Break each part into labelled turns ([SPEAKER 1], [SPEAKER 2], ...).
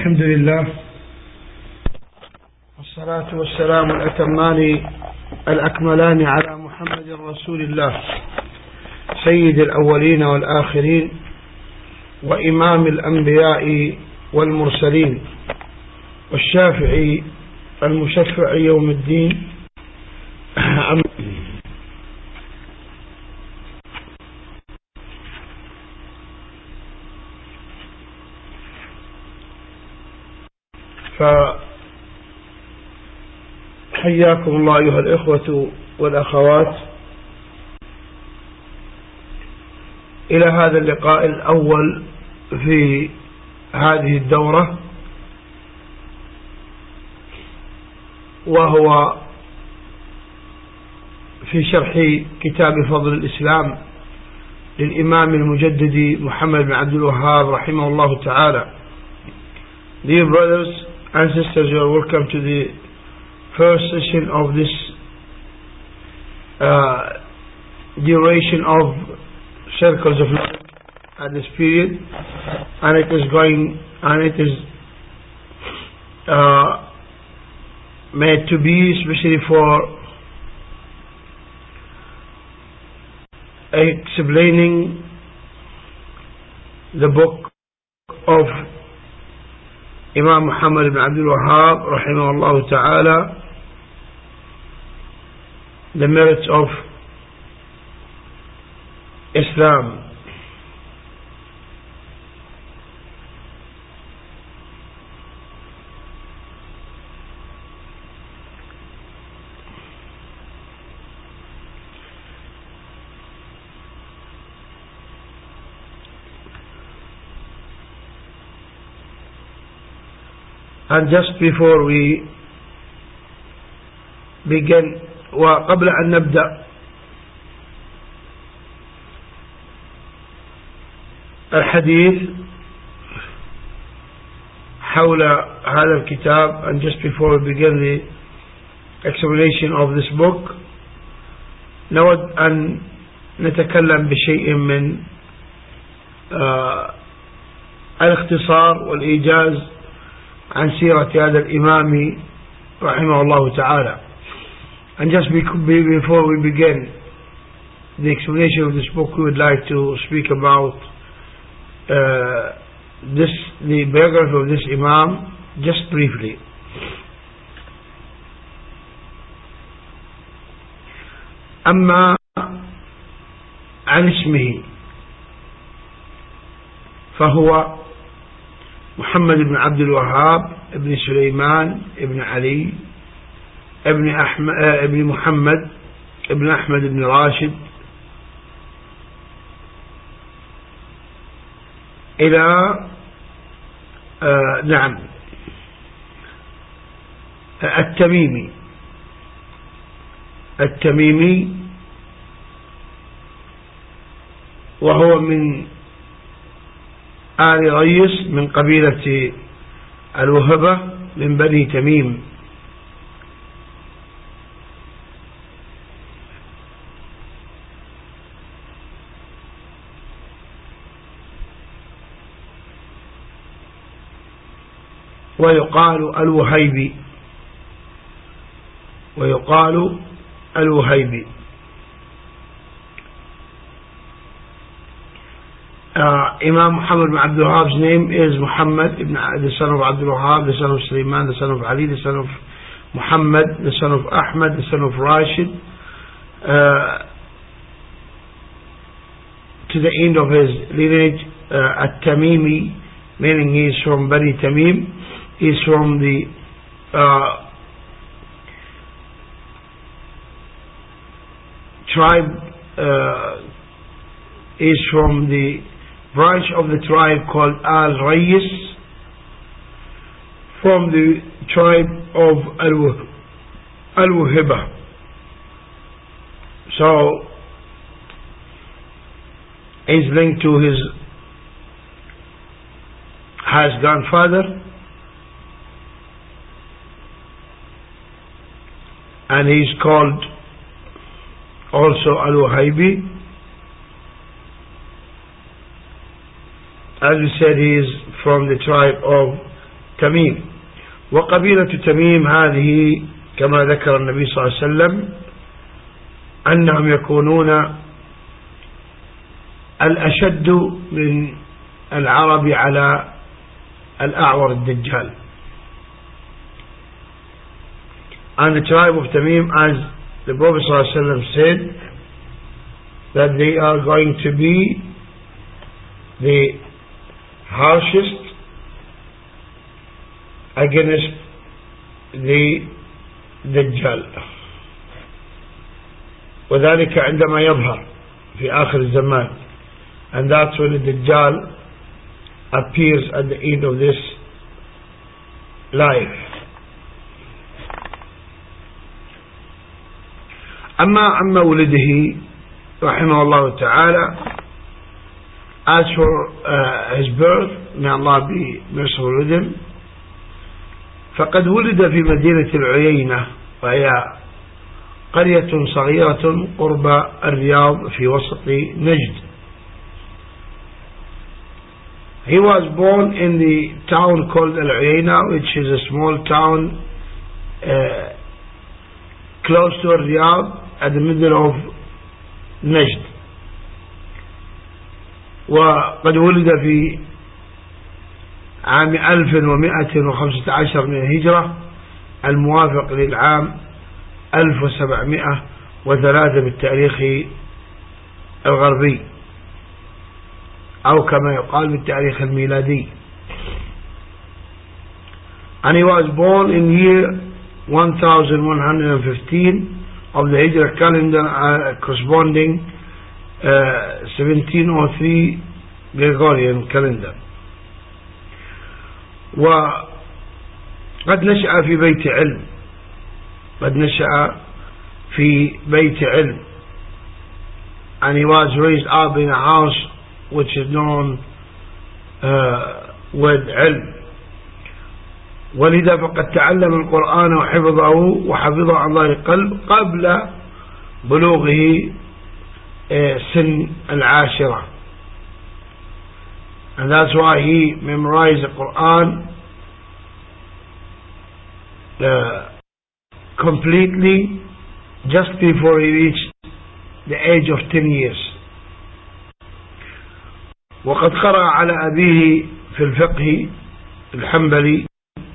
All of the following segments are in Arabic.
[SPEAKER 1] الحمد لله والصلاة والسلام الأتمان الأكملان على محمد رسول الله سيد الأولين والآخرين وإمام الأنبياء والمرسلين والشافعي المشفع يوم الدين. فحياكم الله أيها الإخوة والأخوات إلى هذا اللقاء الأول في هذه الدورة، وهو في شرح كتاب فضل الإسلام للإمام المجدد محمد بن عبد الوهاب رحمه الله تعالى. Dear brothers and sisters, you are welcome to the first session of this duration of circles of knowledge at this period, and it is made to be especially for explaining the book of Imam Muhammad ibn Abdul Wahhab rahimahullah ta'ala, the merits of Islam. And just before we begin, وقبل أن نبدأ الحديث حول هذا الكتاب, and just before we begin the explanation of this book, نود أن نتكلم بشيء من الاختصار والإيجاز عن سيرة هذا الإمام رحمه الله تعالى. And just before we begin the explanation of this book, we would like to speak about the biography of this Imam just briefly. أما عن اسمه فهو محمد بن عبد الوهاب ابن سليمان ابن علي ابن محمد ابن أحمد بن راشد إلى التميمي، وهو من آل ريس من قبيلة الوهبة من بني تميم. ويقال الوهيبي. Imam Muhammad ibn Abdul Wahhab's name is Muhammad ibn the son of Abdul Wahhab, the son of Sulaiman, the son of Ali, the son of Muhammad, the son of Ahmad, the son of Rashid, to the end of his lineage, At-Tamimi, meaning he is from Bani Tamim. He is from the tribe, is from the branch of the tribe called Al-Rayis, from the tribe of Al-Wuhibah. So he's linked to his grandfather, and he's called also Al-Wuhaybi. As we said, he is from the tribe of تميم. وقبيلة تميم هذه كما ذكر النبي صلى الله عليه وسلم أنهم يكونون الأشد من العرب على الأعور الدجال. And the tribe of Tamim, as the Prophet ﷺ said, that they are going to be the harshest against the Dajjal. وذلك عندما يظهر في آخر الزمان, and that's when the Dajjal appears at the end of this life. أما عن مولده رحمه الله تعالى, as for his birth, may Allah be merciful with him, فقد ولد في مدينة العيينة, وهي قرية صغيرة قرب الرياض في وسط نجد. He was born in the town called Al-Uyayna, which is a small town close to Riyadh, at the middle of نجد. وقد ولد في عام 1115 من الهجرة, الموافق للعام 1703 بالتاريخ الغربي, أو كما يقال بالتاريخ الميلادي. And he was born in year 1115 of the Hijrah calendar, corresponding 1703 Gregorian calendar. وقد نشأ في بيت علم, قد نشأ في بيت علم, and he was raised up in a house which is known with علم. ولذا فقد تعلم القرآن وحفظه عن ظهر قلب قبل بلوغه سن العاشرة, and that's why he memorized the Quran completely just before he reached the age of 10 years. وقد قرأ على أبيه في الفقه الحنبلي,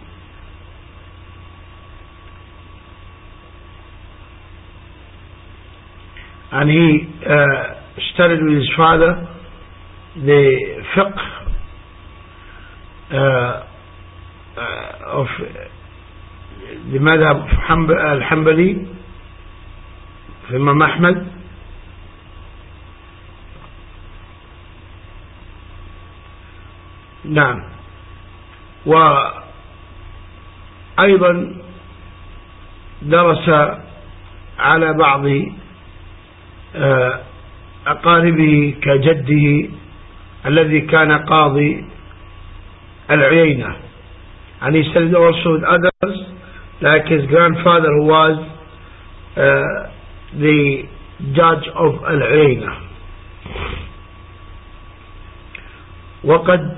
[SPEAKER 1] and he studied with his father the fiqh of the madhab al-Hanbali في Imam Ahmad. نعم. وأيضا درس على بعض أقاربه كجده الذي كان قاضي العيينة, and he studied also with others like his grandfather who was the judge of العيينة. وقد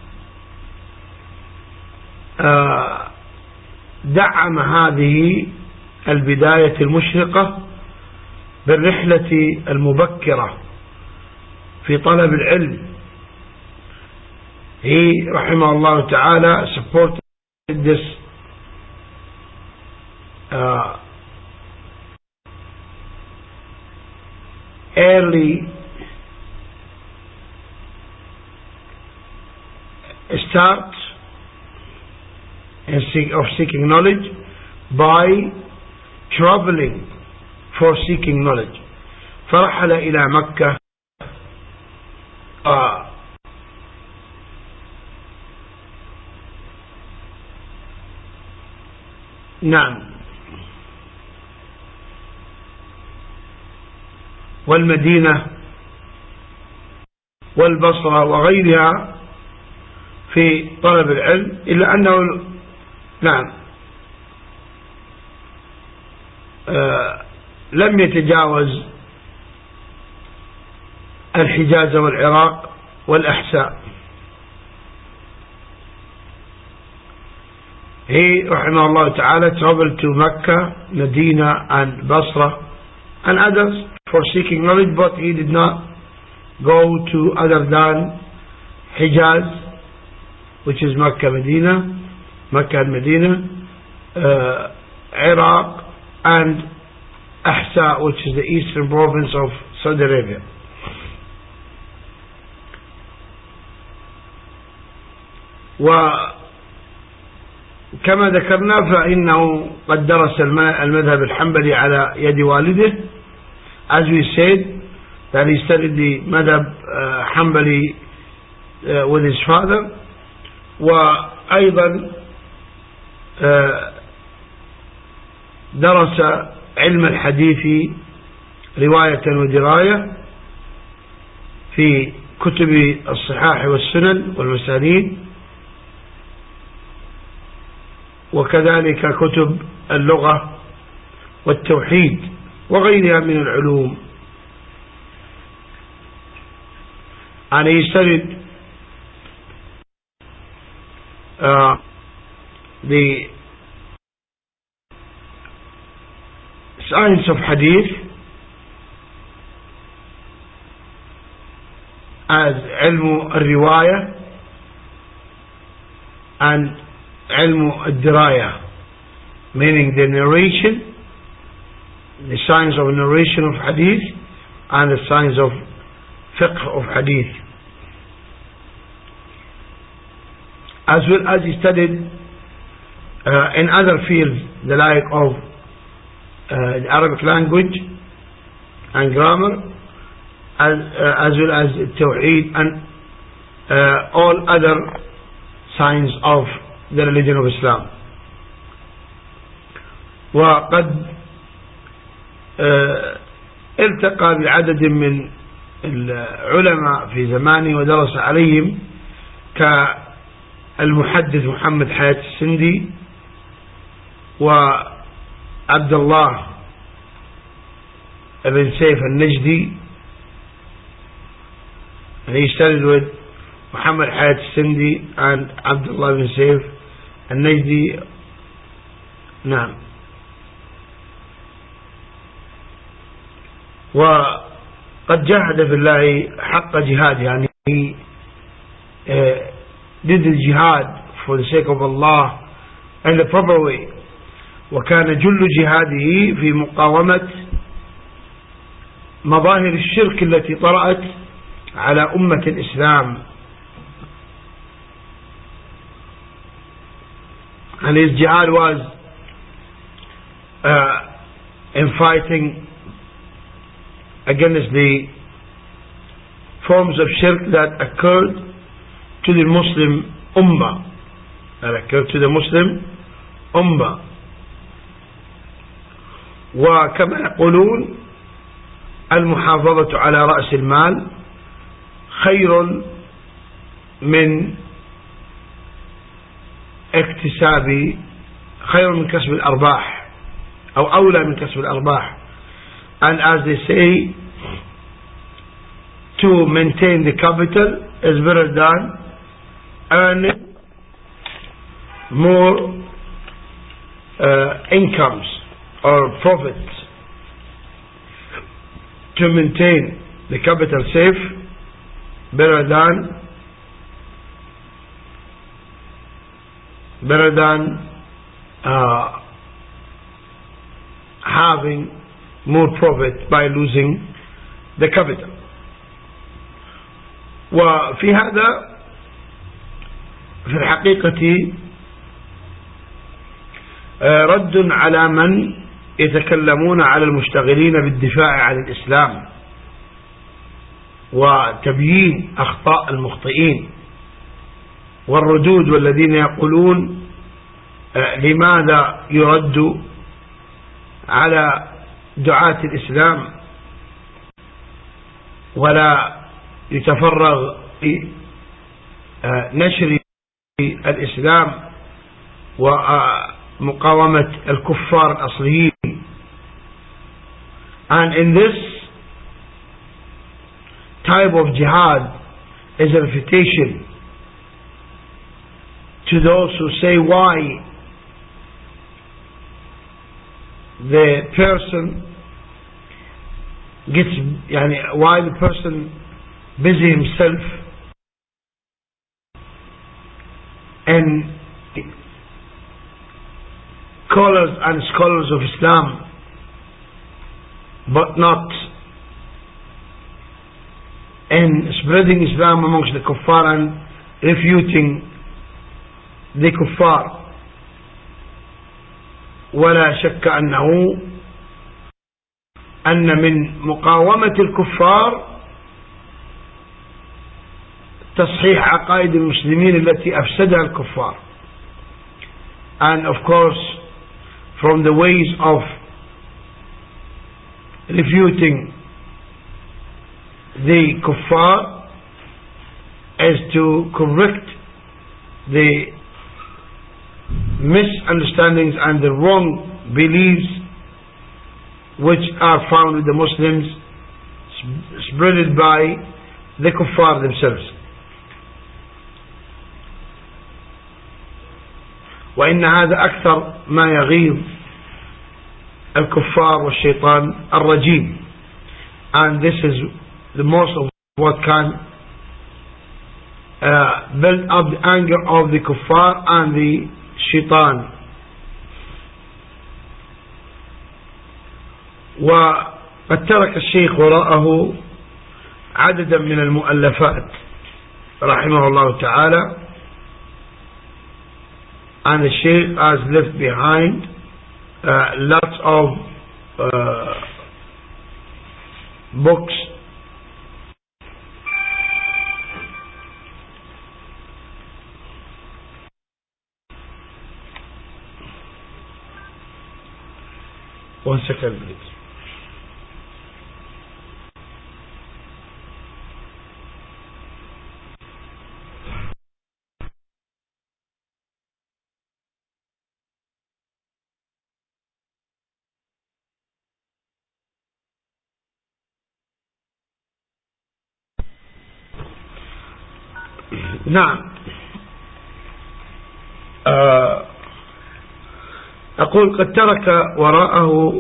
[SPEAKER 1] دعم هذه البداية المشرقة بالرحلة المبكرة في طلب العلم. He رحمه الله تعالى supported this early start of seeking knowledge by traveling for seeking knowledge. فرحل إلى مكة نعم والمدينة والبصرة وغيرها في طلب العلم، إلا أنه نعم لم يتجاوز الحجاز والعراق والأحساء. he, rahimahullah ta'ala, traveled to Mecca, Medina and Basra and others for seeking knowledge, but he did not go to other than Hijaz, which is Mecca and Medina, Iraq and Ahsa, which is the eastern province of Saudi Arabia. وكما ذكرنا فإنه قد درس المذهب الحنبلي على يد والده. As we said, that he studied the madhab Hanbali with his father. وأيضا درس علم الحديث رواية ودراية في كتب الصحاح والسنن والمسانيد، وكذلك كتب اللغة والتوحيد وغيرها من العلوم. And he studied the science of hadith as علم الرواية and علم الدراية, meaning the narration, the science of narration of hadith and the science of fiqh of hadith, as well as he studied in other fields the like of the Arabic language and grammar, as well as Tawheed and all other signs of the religion of Islam. وقد التقى بعدد من العلماء في زمانه ودرس عليهم كالمحدث محمد حياة السندي وعبد الله بن سيف النجدي. and he studied with Muhammad Hayat Sindi and Abdullah bin Saif النجدي. نعم. وقد جاهد في الله حق جهاد, يعني he did the jihad for the sake of Allah in the proper way. وكان جل جهاده في مقاومة مظاهر الشرك التي طرأت على أمة الإسلام. And his jihad was in fighting against the forms of shirk that occurred to the Muslim Ummah, وكما يقولون المحافظة على رأس المال خير من كسب الأرباح أو أولى من كسب الأرباح. And as they say, to maintain the capital is better than earning more incomes or profits. To maintain the capital safe better than having more profit by losing the capital. وفي هذا في الحقيقة رد على من يتكلمون على المشتغلين بالدفاع عن الإسلام وتبيين أخطاء المخطئين، والردود والذين يقولون لماذا يرد على دعاة الإسلام ولا يتفرغ نشر الإسلام ومقاومة الكفار الأصليين. And in this type of jihad is a refutation to those who say why the person gets, while the person busy himself and scholars of Islam, but not in spreading Islam amongst the kuffar and refuting the kuffar. ولا شك أن من مقاومة الكفار تصحيح عقائد المسلمين التي أفسدها الكفار. And of course, from the ways of refuting the kuffar is to correct the misunderstandings and the wrong beliefs which are found with the Muslims, spreaded by the kuffar themselves. وإن هذا أكثر ما يغيظ الكفار والشيطان الرجيم. And this is the most of what can build up the anger of the kuffar and the shaitan. وقد ترك الشيخ وراءه عددا من المؤلفات رحمه الله تعالى. And the Shaykh has left behind lots of books One second, please. نعم. أقول قد ترك وراءه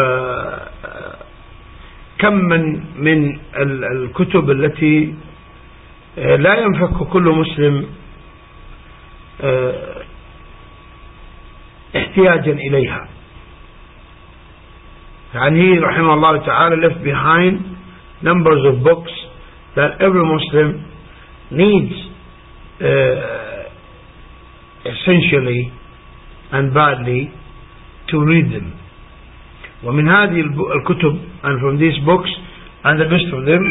[SPEAKER 1] كما من الكتب التي لا ينفك كل مسلم احتياجا إليها. يعني he رحمه الله تعالى left behind numbers of books that every Muslim needs essentially and badly to read them. ومن هذه الكتب, and from these books, and the best of them,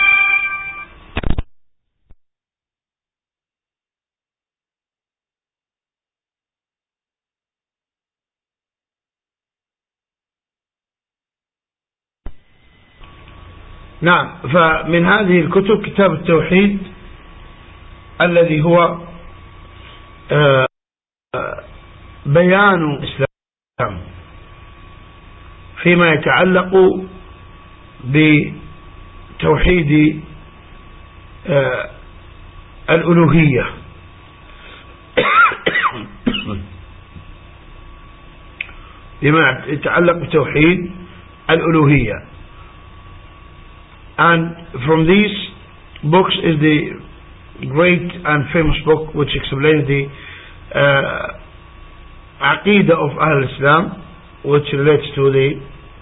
[SPEAKER 1] نعم, فمن هذه الكتب كتاب التوحيد الذي هو بيان الإسلام فيما يتعلق بتوحيد الألوهية. بما يتعلق بتوحيد الألوهية. And from these books is the great and famous book which explains the Aqidah of Ahl Islam, which relates to the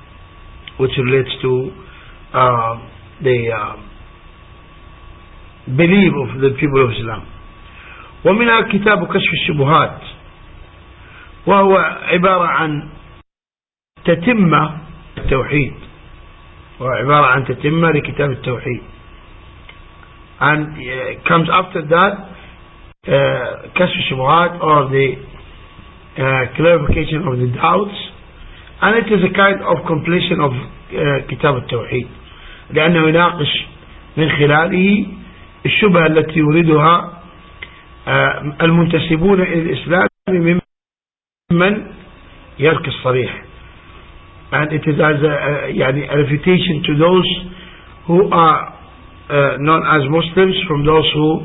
[SPEAKER 1] belief of the people of Islam. ومنها كتاب كشف الشبهات, وهو عبارة عن تتمة التوحيد, وعبارة عن تتمة لكتاب التوحيد. And comes after that كشف الشبهات, or the clarification of the doubts, and it is a kind of completion of كتاب التوحيد, لأنه يناقش من خلاله الشبهة التي يريدها المنتسبون إلى الإسلام ممن يرك الصريح. And it is as a refutation to those who are known as Muslims from those who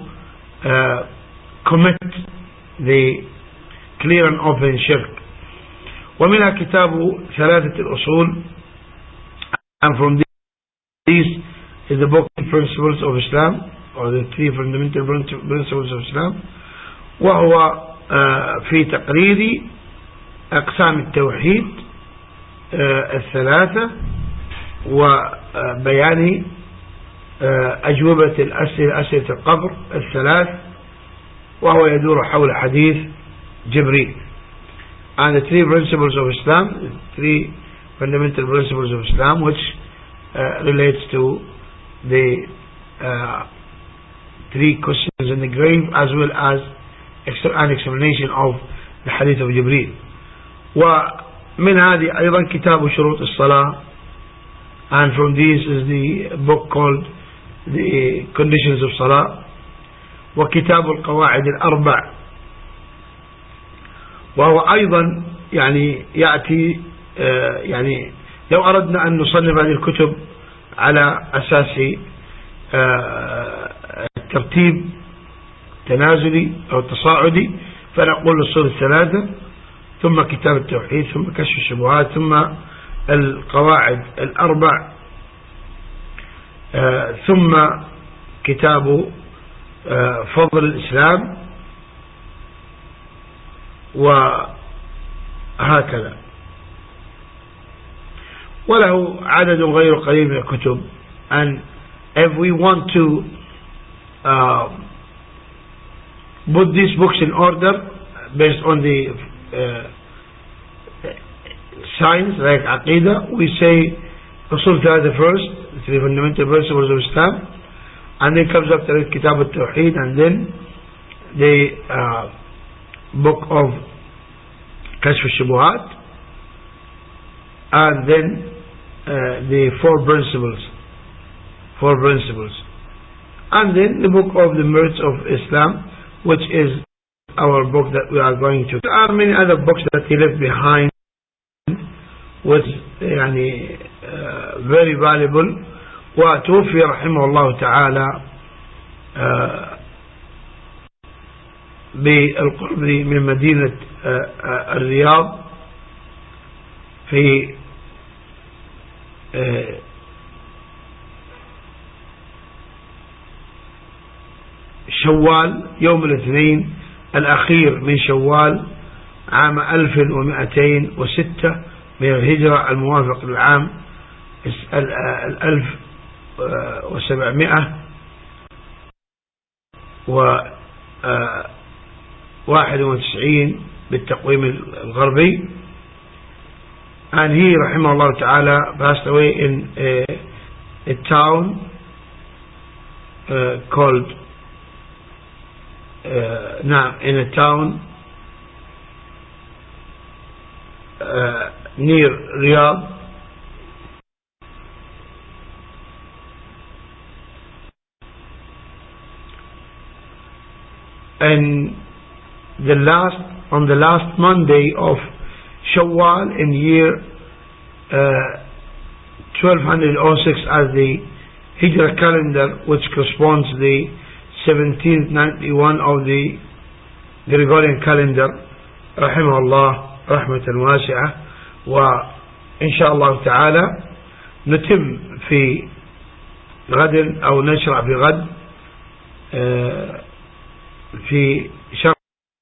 [SPEAKER 1] commit the clear and open shirk. ومنها كتاب ثلاثة الأصول, and from these is the book Principles of Islam, or the three fundamental principles of Islam, وهو في تقرير أقسام التوحيد الثلاثة وبيان أجوبة أسئلة القبر الثلاث, وهو يدور حول حديث جبريل. And the three principles of Islam, the three fundamental principles of Islam, which relates to the three questions in the grave, as well as an explanation of the hadith of Jibreel. ومن هذه أيضا كتاب شروط الصلاة, and from this is the book called the conditions of Salah. وكتاب القواعد الأربع, وهو أيضا يعني يأتي يعني لو أردنا أن نصنف هذه الكتب على أساس الترتيب تنازلي أو تصاعدي, فنقول الأصول الثلاثة, ثم كتاب التوحيد, ثم كشف الشبهات, ثم القواعد الأربع, ثم كتاب فضل الإسلام, وهكذا. وله عدد غير قليل من الكتب. And if we want to put these books in order based on the science like Aqidah, we say Usul Thalatha first, the three fundamental principles of Islam, and then comes after it Kitab al-Tawheed, and then the book of Kashf al-Shubuhat, and then the four principles, and then the book of the merits of Islam, which is our book that we are going to. There are many other books that he left behind, which يعني very valuable. وتوفي رحمه الله تعالى بالقرب من مدينة الرياض في شوال, يوم الاثنين الأخير من شوال عام 1206 من الهجرة, الموافق للعام 1791 بالتقويم الغربي. And he رحمه الله تعالى passed away in a town called in a town near Riyadh, and on the last Monday of Shawwal in year 1206 as the Hijrah calendar, which corresponds to the 1791 of the Gregorian calendar, رحمه الله رحمة واسعة. وإن شاء الله تعالى نتم في غد أو نشرع في غد في شرح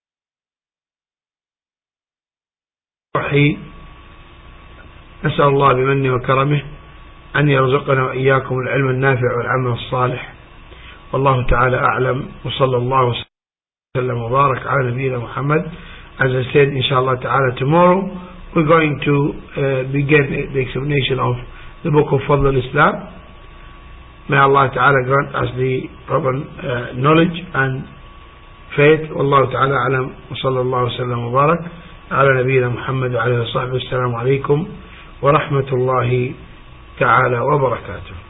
[SPEAKER 1] نسأل الله بمنه وكرمه أن يرزقنا وإياكم العلم النافع والعمل الصالح. والله تعالى أعلم, وصلى الله وسلم وبارك على نبينا محمد. As I said, inshallah ta'ala, tomorrow we're going to begin the explanation of the book of Fadl al-Islam. May Allah ta'ala grant us the proper knowledge and faith. Wallahu ta'ala alam, wa sallallahu wasallam wa barak ala nabiyyina Muhammad wa ala sahbihi. Assalamu alaikum wa rahmatullahi ta'ala wa barakatuh.